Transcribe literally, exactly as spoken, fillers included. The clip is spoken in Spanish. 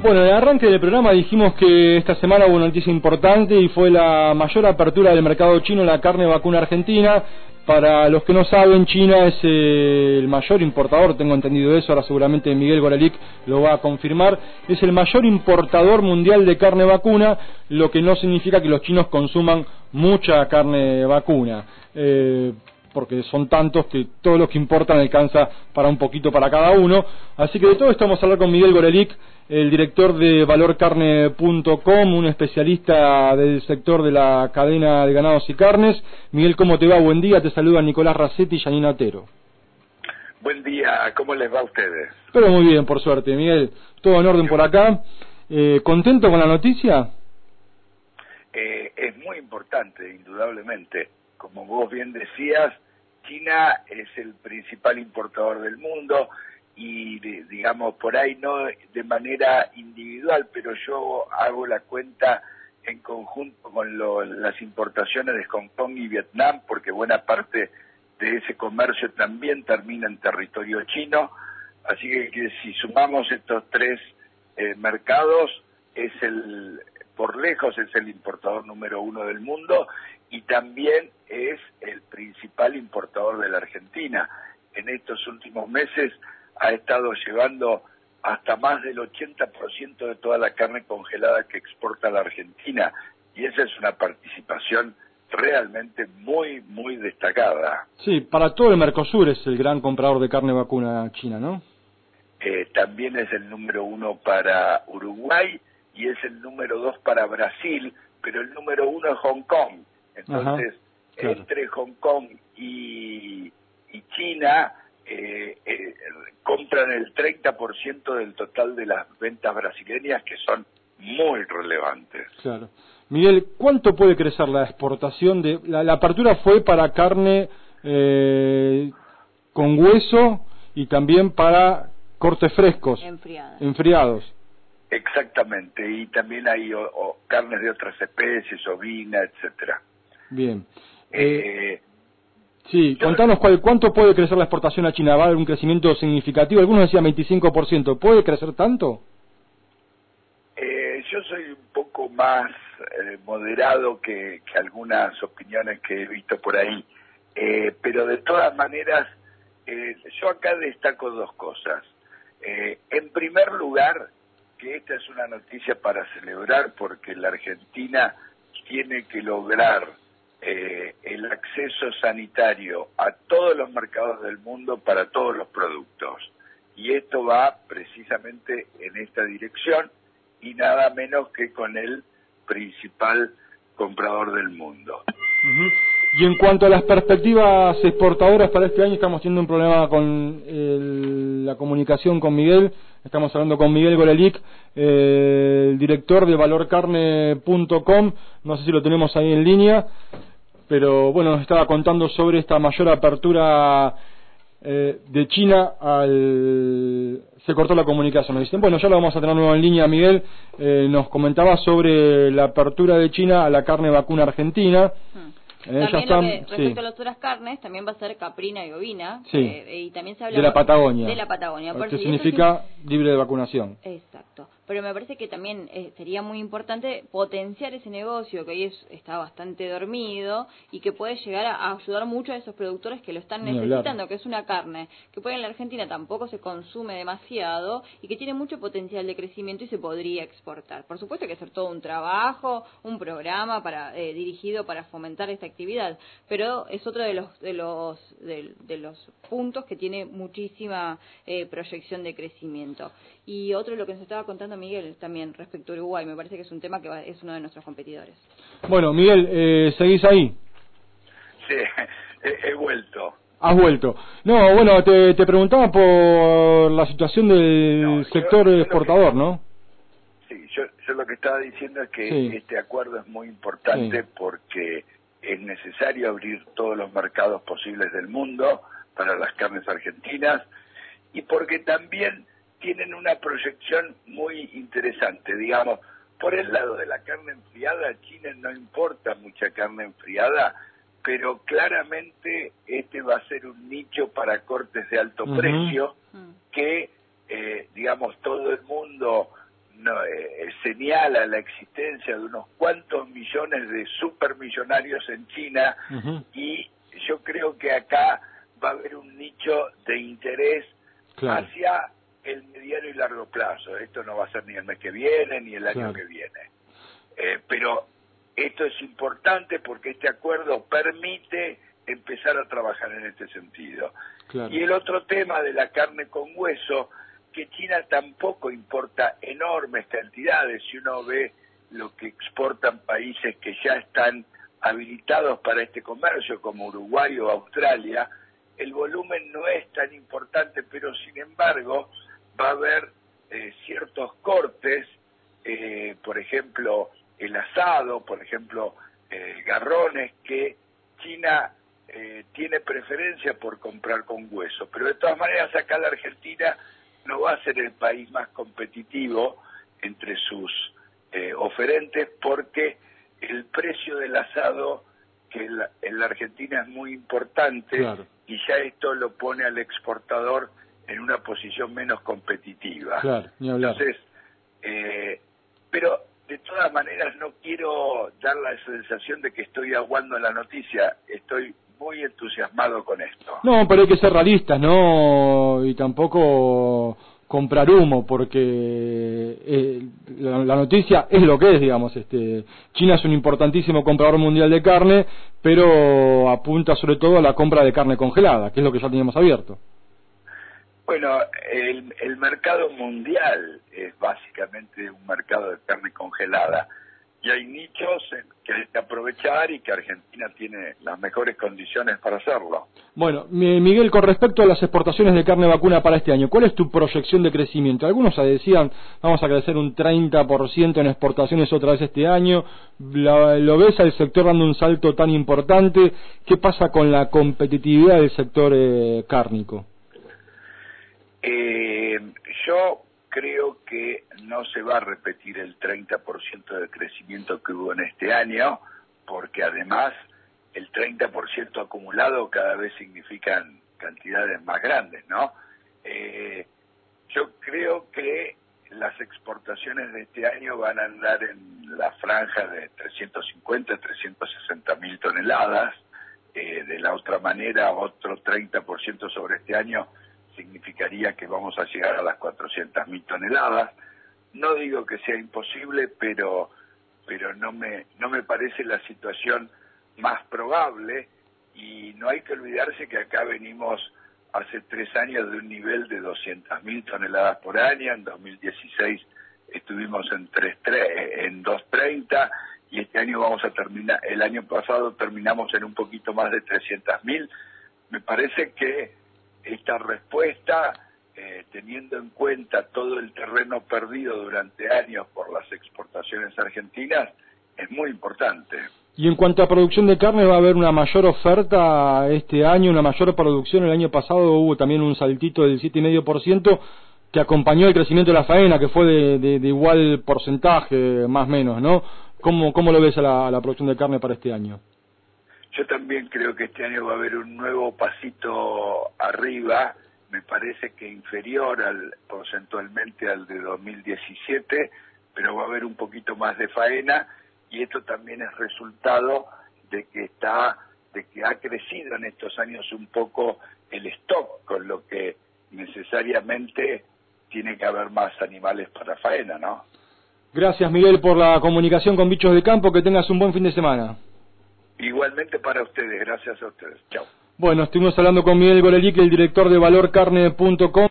Bueno, en el arranque del programa dijimos que esta semana hubo una noticia importante y fue la mayor apertura del mercado chino en la carne vacuna argentina. Para los que no saben, China es eh, el mayor importador, tengo entendido eso, ahora seguramente Miguel Gorelick lo va a confirmar, es el mayor importador mundial de carne vacuna, lo que no significa que los chinos consuman mucha carne vacuna. Eh, porque son tantos que todo lo que importan alcanza para un poquito para cada uno. Así que de todo esto vamos a hablar con Miguel Gorelick, el director de valor carne punto com, un especialista del sector de la cadena de ganados y carnes. Miguel, ¿cómo te va? Buen día, te saludan Nicolás Racetti y Janina Otero. Buen día, ¿cómo les va a ustedes? Pero muy bien, por suerte, Miguel. Todo en orden por acá. Eh, ¿Contento con la noticia? Eh, es muy importante, indudablemente. Como vos bien decías, China es el principal importador del mundo y, digamos, por ahí no de manera individual, pero yo hago la cuenta en conjunto con lo, las importaciones de Hong Kong y Vietnam, porque buena parte de ese comercio también termina en territorio chino, así que, que si sumamos estos tres eh, mercados, es el, por lejos es el importador número uno del mundo y también es el principal importador de la Argentina. En estos últimos meses ha estado llevando hasta más del ochenta por ciento de toda la carne congelada que exporta la Argentina, y esa es una participación realmente muy, muy destacada. Sí, para todo el Mercosur es el gran comprador de carne vacuna China, ¿no? Eh, también es el número uno para Uruguay y es el número dos para Brasil, pero el número uno es Hong Kong. Entonces, ajá, claro, entre Hong Kong y, y China eh, eh, compran el treinta por ciento del total de las ventas brasileñas, que son muy relevantes. Claro. Miguel, ¿cuánto puede crecer la exportación de... La, la apertura fue para carne eh, con hueso y también para cortes frescos, Enfriadas. enfriados. Exactamente, y también hay o, o carnes de otras especies, ovina, etcétera. Bien. Eh, eh, sí, yo, contanos cuál, cuánto puede crecer la exportación a China. ¿Va a haber un crecimiento significativo? Algunos decían veinticinco por ciento. ¿Puede crecer tanto? Eh, yo soy un poco más eh, moderado que, que algunas opiniones que he visto por ahí, eh, pero de todas maneras, eh, yo acá destaco dos cosas. Eh, en primer lugar, que esta es una noticia para celebrar porque la Argentina tiene que lograr eh, el acceso sanitario a todos los mercados del mundo para todos los productos. Y esto va precisamente en esta dirección y nada menos que con el principal comprador del mundo. Uh-huh. Y en cuanto a las perspectivas exportadoras para este año, estamos teniendo un problema con el, la comunicación con Miguel. Estamos hablando con Miguel Gorelick, eh, el director de valor carne punto com. No sé si lo tenemos ahí en línea, pero bueno, nos estaba contando sobre esta mayor apertura eh, de China al... Se cortó la comunicación. Nos dicen, bueno, ya lo vamos a tener nuevo en línea, Miguel. Eh, nos comentaba sobre la apertura de China a la carne vacuna argentina. Hmm. Eh, también ya están, lo que, respecto sí. a las otras carnes, también va a ser caprina y ovina. Sí. Eh, y también se habla de la Patagonia. De la Patagonia. Por que eso, significa sí, libre de vacunación. Exacto. Pero me parece que también eh, sería muy importante potenciar ese negocio que hoy es, está bastante dormido y que puede llegar a, a ayudar mucho a esos productores que lo están Ni necesitando, hablar. que es una carne que puede en la Argentina tampoco se consume demasiado y que tiene mucho potencial de crecimiento y se podría exportar. Por supuesto que hacer todo un trabajo, un programa para eh, dirigido para fomentar esta actividad, pero es otro de los de los de, de los puntos que tiene muchísima eh, proyección de crecimiento. Y otro, lo que nos estaba contando Miguel también respecto a Uruguay, me parece que es un tema que va, es uno de nuestros competidores. Bueno, Miguel, eh, ¿seguís ahí? Sí, he, he vuelto. Has vuelto. No, bueno, te, te preguntaba por la situación del no, sector yo, yo exportador, que, ¿no? Sí, yo, yo lo que estaba diciendo es que sí. este acuerdo es muy importante sí. porque es necesario abrir todos los mercados posibles del mundo para las carnes argentinas y porque también tienen una proyección muy interesante, digamos, por el lado de la carne enfriada, a China no importa mucha carne enfriada, pero claramente este va a ser un nicho para cortes de alto uh-huh. precio que, eh, digamos, todo el mundo no, señala la existencia de unos cuantos millones de supermillonarios en China, uh-huh. y yo creo que acá va a haber un nicho de interés, claro, hacia el mediano y largo plazo. Esto no va a ser ni el mes que viene ni el año, claro, que viene. Eh, pero esto es importante porque este acuerdo permite empezar a trabajar en este sentido. Claro. Y el otro tema de la carne con hueso, que China tampoco importa enormes cantidades. Si uno ve lo que exportan países que ya están habilitados para este comercio, como Uruguay o Australia, el volumen no es tan importante, pero sin embargo va a haber eh, ciertos cortes, eh, por ejemplo el asado, por ejemplo eh, garrones, que China eh, tiene preferencia por comprar con hueso, pero de todas maneras acá la Argentina no va a ser el país más competitivo entre sus eh, oferentes, porque el precio del asado que en la, en la Argentina es muy importante, claro, y ya esto lo pone al exportador en una posición menos competitiva. Claro, ni hablar. Entonces, eh, pero de todas maneras no quiero dar la sensación de que estoy aguando la noticia, estoy muy entusiasmado con esto. No, pero hay que ser realistas, ¿no? Y tampoco comprar humo, porque eh, la, la noticia es lo que es, digamos. Este, China es un importantísimo comprador mundial de carne, pero apunta sobre todo a la compra de carne congelada, que es lo que ya teníamos abierto. Bueno, el, el mercado mundial es básicamente un mercado de carne congelada, y hay nichos que hay que aprovechar y que Argentina tiene las mejores condiciones para hacerlo. Bueno, Miguel, con respecto a las exportaciones de carne vacuna para este año, ¿cuál es tu proyección de crecimiento? Algunos decían, vamos a crecer un treinta por ciento en exportaciones otra vez este año. ¿Lo ves al sector dando un salto tan importante? ¿Qué pasa con la competitividad del sector eh, cárnico? Eh, yo creo que no se va a repetir el treinta por ciento de crecimiento que hubo en este año, porque además el treinta por ciento acumulado cada vez significan cantidades más grandes, ¿no? Eh, yo creo que las exportaciones de este año van a andar en la franja de trescientos cincuenta, trescientos sesenta mil toneladas. Eh, de la otra manera, otro treinta por ciento sobre este año significaría que vamos a llegar a las cuatrocientas mil toneladas. No digo que sea imposible, pero pero no me no me parece la situación más probable, y no hay que olvidarse que acá venimos hace tres años de un nivel de doscientas mil toneladas por año. En dos mil dieciséis estuvimos en tres, en doscientos treinta, y este año vamos a terminar, el año pasado terminamos en un poquito más de trescientas mil. Me parece que esta respuesta, eh, teniendo en cuenta todo el terreno perdido durante años por las exportaciones argentinas, es muy importante. Y en cuanto a producción de carne, ¿va a haber una mayor oferta este año, una mayor producción? El año pasado hubo también un saltito del siete coma cinco por ciento que acompañó el crecimiento de la faena, que fue de, de, de igual porcentaje, más o menos, ¿no? ¿Cómo, cómo lo ves a la, a la producción de carne para este año? Yo también creo que este año va a haber un nuevo pasito arriba, me parece que inferior al porcentualmente al de dos mil diecisiete, pero va a haber un poquito más de faena, y esto también es resultado de que está, de que ha crecido en estos años un poco el stock, con lo que necesariamente tiene que haber más animales para faena, ¿no? Gracias, Miguel, por la comunicación con Bichos de Campo. Que tengas un buen fin de semana. Igualmente para ustedes, gracias a ustedes. Chao. Bueno, estuvimos hablando con Miguel Gorelick, el director de valor carne punto com.